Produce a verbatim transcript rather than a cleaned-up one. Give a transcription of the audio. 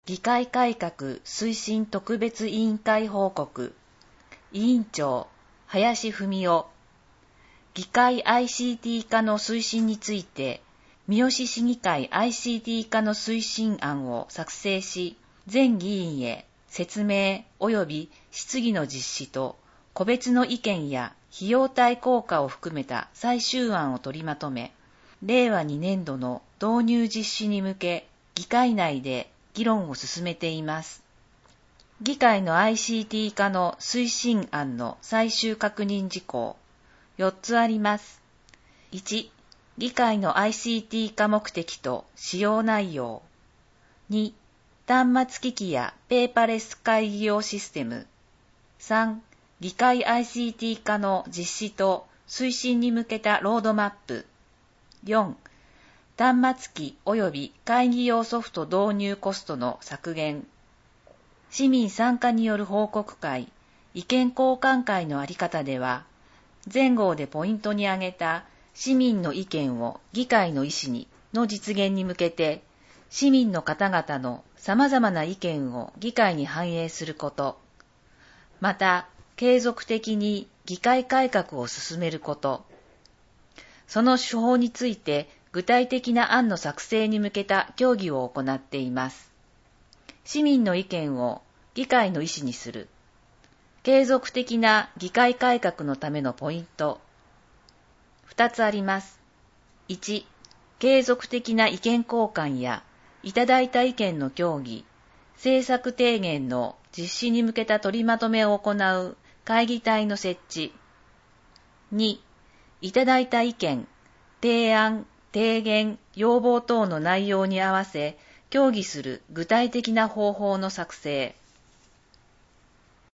議会改革推進特別委員会報告。委員長、林文夫。議会 アイシーティー 化の推進について、三好市議会 アイシーティー 化の推進案を作成し、全議員へ説明及び質疑の実施と、個別の意見や費用対効果を含めた最終案を取りまとめ、れいわにねんどの導入実施に向け、議会内で議論を進めています。議会の アイシーティー 化の推進案の最終確認事項、よっつあります。いち、議会の アイシーティー 化目的と使用内容。に、端末機器やペーパレス会議用システム。さん、議会 アイシーティー 化の実施と推進に向けたロードマップ。よん、端末機及び会議用ソフト導入コストの削減。市民参加による報告会、意見交換会のあり方では、前号でポイントに挙げた市民の意見を議会の意思にの実現に向けて、市民の方々の様々な意見を議会に反映すること、また、継続的に議会改革を進めること、その手法について具体的な案の作成に向けた協議を行っています。市民の意見を議会の意思にする。継続的な議会改革のためのポイント。ふたつあります。いち、継続的な意見交換やいただいた意見の協議、政策提言の実施に向けた取りまとめを行う会議体の設置。に、いただいた意見、提案、提言、要望等の内容に合わせ、協議する具体的な方法の作成。